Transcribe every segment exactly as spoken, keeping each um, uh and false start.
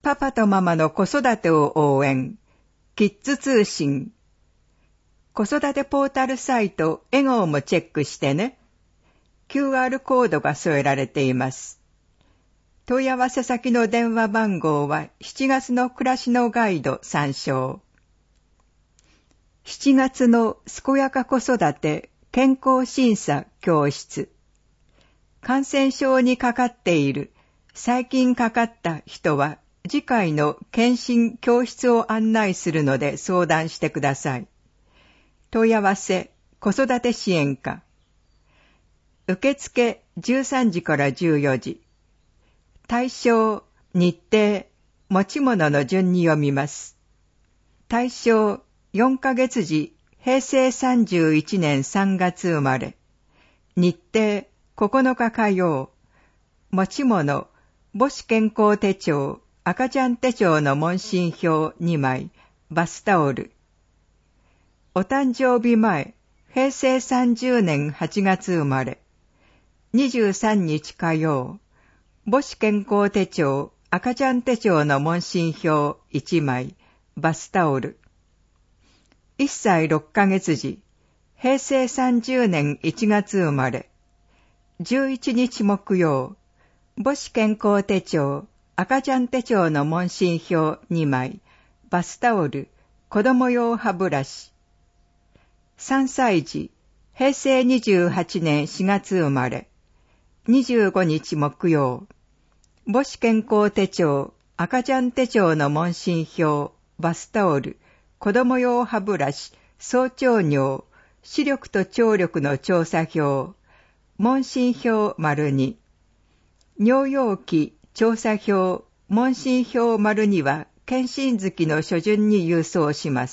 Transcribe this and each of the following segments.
パパとママの子育てを応援。キッズ通信。子育てポータルサイトエゴーもチェックしてね。キューアール コードが添えられています。問い合わせ先の電話番号はしちがつの暮らしのガイド参照。しちがつの健やか子育て健康審査教室。感染症にかかっている、最近かかった人は次回の検診教室を案内するので相談してください。問い合わせ子育て支援課。受付じゅうさんじからじゅうよじ。対象、日程、持ち物の順に読みます。対象、よんかげつじ、へいせいさんじゅういちねんさんがつ生まれ。日程、ここのか火曜。持ち物、母子健康手帳、赤ちゃん手帳の問診票にまい、バスタオル。お誕生日前、へいせいさんじゅうねんはちがつ生まれ。にじゅうさんにち火曜。母子健康手帳、赤ちゃん手帳の問診票いちまい、バスタオル。いっさいろっかげつじ、へいせいさんじゅうねんいちがつ生まれ。じゅういちにち木曜、母子健康手帳、赤ちゃん手帳の問診票にまい、バスタオル、子供用歯ブラシ。さんさいじ、へいせいにじゅうはちねんしがつ生まれ。にじゅうごにち木曜、母子健康手帳、赤ちゃん手帳の問診票、バスタオル、子供用歯ブラシ、総腸尿、視力と聴力の調査票、問診票丸に、尿容器調査票、問診票丸には検診月の初旬に郵送します。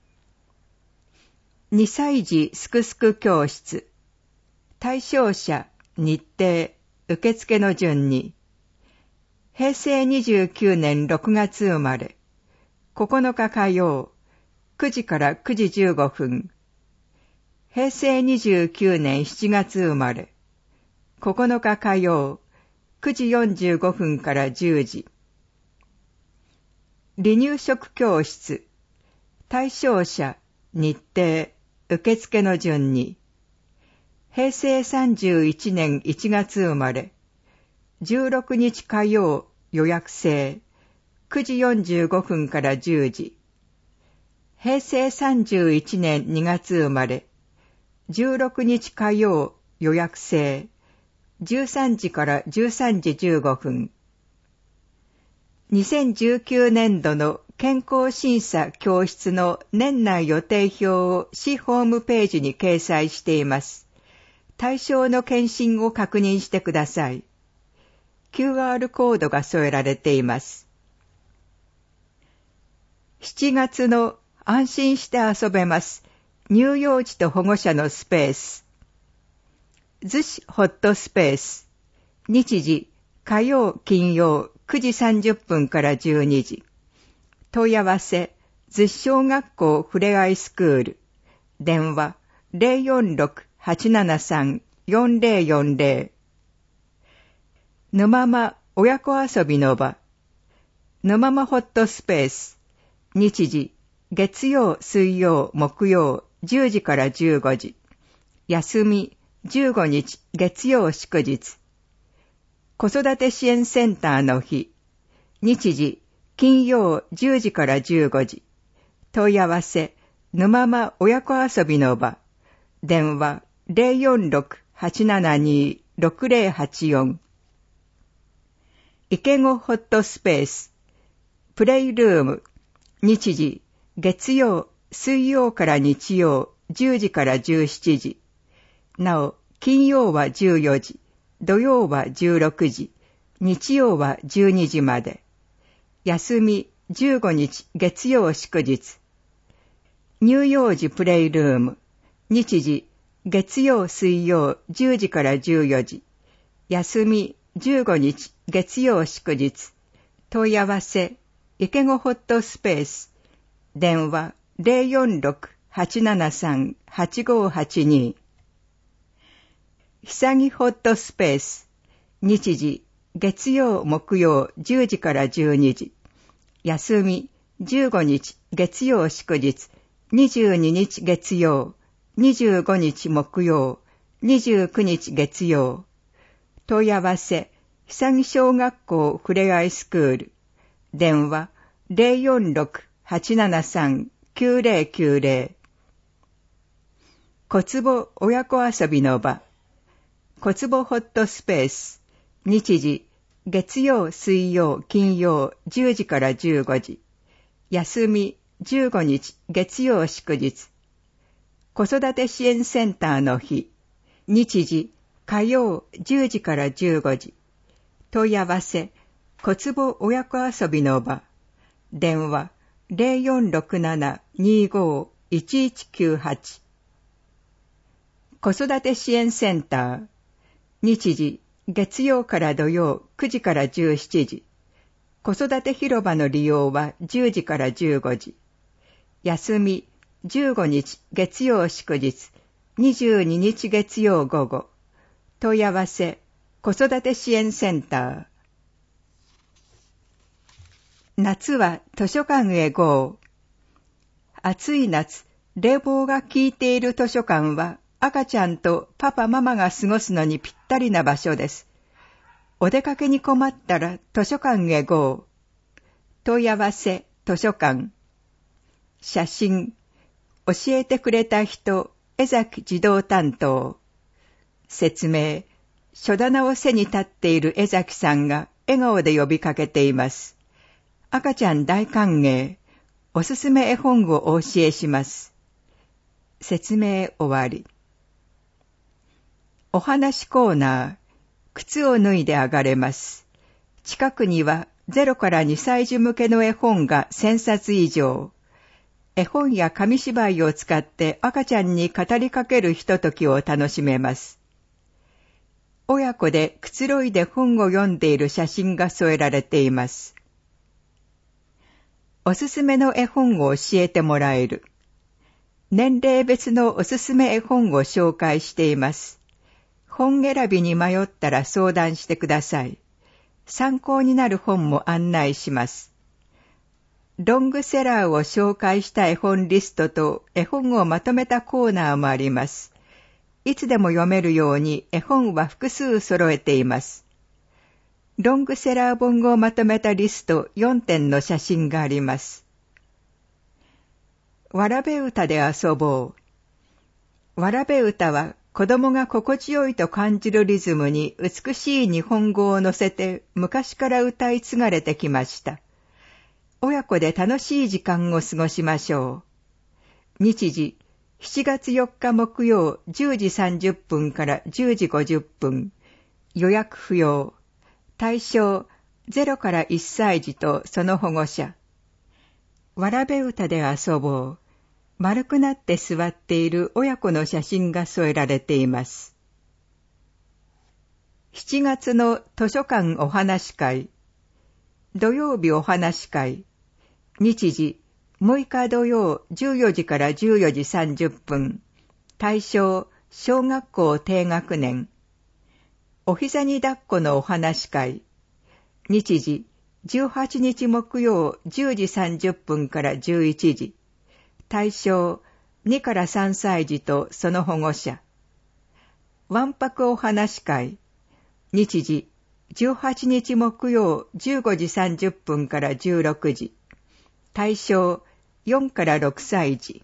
にさいじすくすく教室。対象者、日程、受付の順に。へいせいにじゅうきゅうねんろくがつ生まれ。ここのか火曜、くじからくじじゅうごふん。へいせいにじゅうきゅうねんしちがつ生まれ。ここのか火曜、くじよんじゅうごふんからじゅうじ。離乳食教室。対象者、日程、受付の順に。へいせいさんじゅういちねんいちがつ生まれ。じゅうろくにち火曜、予約制。くじよんじゅうごふんからじゅうじ。へいせいさんじゅういちねんにがつ生まれ。じゅうろくにち火曜、予約制。じゅうさんじからじゅうさんじじゅうごふん。にせんじゅうきゅうねんどの健康審査教室の年内予定表を市ホームページに掲載しています。対象の検診を確認してください。キューアール コードが添えられています。しちがつの安心して遊べます。乳幼児と保護者のスペース。逗子ホットスペース。日時、火曜、金曜、くじさんじゅっぷんからじゅうにじ。問い合わせ、逗子小学校ふれあいスクール。電話、ゼロよんろく はちななさん よんゼロよんゼロ。沼間親子遊びの場。沼間ホットスペース。日時、月曜、水曜、木曜、じゅうじからじゅうごじ。休み、じゅうごにち、月曜祝日。子育て支援センターの日。日時、金曜じゅうじからじゅうごじ。問い合わせ、沼間親子遊びの場。電話、ゼロよんろく はちななに ろくゼロはちよん。池子ホットスペース。プレイルーム。日時、月曜、水曜から日曜、じゅうじからじゅうしちじ。なお、金曜はじゅうよじ、土曜はじゅうろくじ、日曜はじゅうにじまで。休み、じゅうごにち月曜祝日。乳幼児プレイルーム。日時、月曜水曜じゅうじからじゅうよじ。休み、じゅうごにち月曜祝日。問い合わせ、池子ホットスペース。電話、ゼロよんろく はちななさん はちごはちに。ひさぎホットスペース。日時、月曜木曜じゅうじからじゅうにじ。 休み、じゅうごにち月曜祝日、にじゅうににち月曜、にじゅうごにち木曜、にじゅうくにち月曜。問い合わせ、久木小学校ふれあいスクール。電話、ゼロよんろく はちななさん きゅうゼロきゅうゼロ。小坪親子遊びの場。小坪ホットスペース。日時、月曜、水曜、金曜、じゅうじからじゅうごじ。休み、じゅうごにち月曜祝日。子育て支援センターの日。日時、火曜、じゅうじからじゅうごじ。問い合わせ、小坪親子遊びの場。電話、ゼロよんろくなな にご いちいちきゅうはち。子育て支援センター。日時、月曜から土曜くじからじゅうしちじ。子育て広場の利用はじゅうじからじゅうごじ。休み、じゅうごにち月曜祝日、にじゅうににち月曜午後。問い合わせ、子育て支援センター。夏は図書館へ ゴー。暑い夏、冷房が効いている図書館は赤ちゃんとパパママが過ごすのにぴったりな場所です。お出かけに困ったら図書館へ ゴー。問い合わせ、図書館。写真、教えてくれた人、江崎児童担当。説明、書棚を背に立っている江崎さんが笑顔で呼びかけています。赤ちゃん大歓迎。おすすめ絵本をお教えします。説明終わり。お話コーナー。靴を脱いで上がれます。近くにはゼロからにさい児向けの絵本がせんさつ以上。絵本や紙芝居を使って赤ちゃんに語りかけるひとときを楽しめます。親子でくつろいで本を読んでいる写真が添えられています。おすすめの絵本を教えてもらえる。年齢別のおすすめ絵本を紹介しています。本選びに迷ったら相談してください。参考になる本も案内します。ロングセラーを紹介した絵本リストと絵本をまとめたコーナーもあります。いつでも読めるように絵本は複数揃えています。ロングセラー本をまとめたリストよんてんの写真があります。わらべ歌で遊ぼう。わらべ歌は子供が心地よいと感じるリズムに美しい日本語を乗せて昔から歌い継がれてきました。親子で楽しい時間を過ごしましょう。日時、しちがつよっか木曜じゅうじさんじゅっぷんからじゅうじごじゅっぷん。予約不要。対象、ゼロからいっさい児とその保護者。わらべ歌で遊ぼう。丸くなって座っている親子の写真が添えられています。しちがつの図書館お話会。土曜日お話会。日時、むいか土曜じゅうよじからじゅうよじさんじゅっぷん。対象、小学校低学年。お膝に抱っこのお話会。日時、じゅうはちにち木曜じゅうじさんじゅっぷんからじゅういちじ。対象、にからさんさい児とその保護者。わんぱくお話会。日時、じゅうはちにち木曜じゅうごじさんじゅっぷんからじゅうろくじ。対象、よんからろくさい児。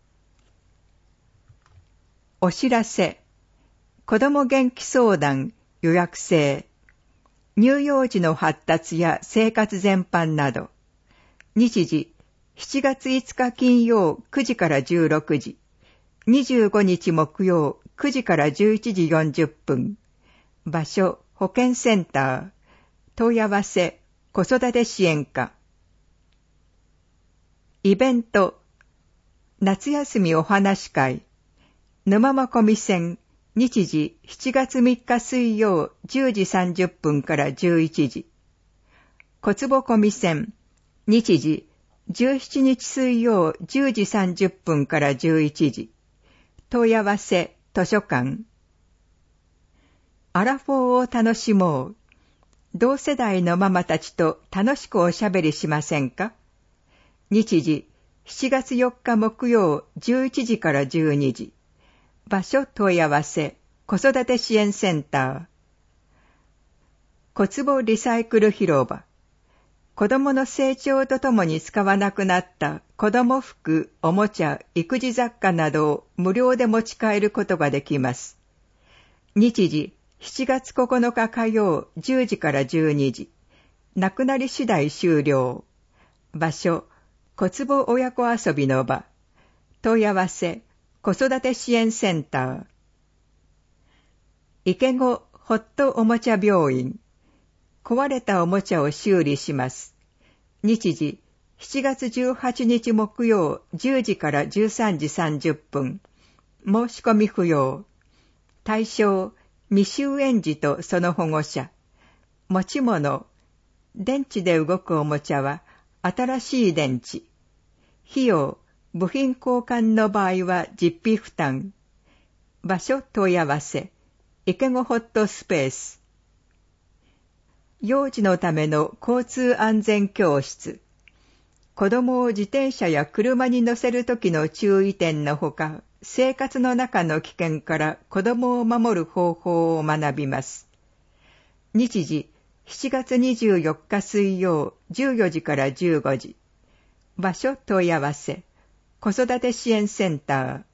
お知らせ。子ども元気相談予約制。乳幼児の発達や生活全般など。日時、しちがついつか金曜くじからじゅうろくじ。にじゅうごにち木曜くじからじゅういちじよんじゅっぷん。場所、保健センター。問い合わせ、子育て支援課。イベント。夏休みお話会。沼間込線。日時しちがつみっか水曜じゅうじさんじゅっぷんからじゅういちじ。小坪込線。日時じゅうしちにち水曜じゅうじさんじゅっぷんからじゅういちじ。問い合わせ、図書館。アラフォーを楽しもう。 同世代のママたちと楽しくおしゃべりしませんか？日時、しちがつよっか木曜じゅういちじからじゅうにじ。場所問い合わせ、子育て支援センター。小坪リサイクル広場。子供の成長とともに使わなくなった子供服、おもちゃ、育児雑貨などを無料で持ち帰ることができます。日時、しちがつここのか火曜じゅうじからじゅうにじ。なくなり次第終了。場所、小坪親子遊びの場。問い合わせ、子育て支援センター。池子ホットおもちゃ病院。壊れたおもちゃを修理します。日時、しちがつじゅうはちにち木曜じゅうじからじゅうさんじさんじゅっぷん。申し込み不要。対象、未就園児とその保護者。持ち物、電池で動くおもちゃは新しい電池。費用、部品交換の場合は実費負担。場所問い合わせ、池子ホットスペース。幼児のための交通安全教室。子供を自転車や車に乗せるときの注意点のほか、生活の中の危険から子供を守る方法を学びます。日時、しちがつにじゅうよっか水曜じゅうよじからじゅうごじ。場所問い合わせ、子育て支援センター。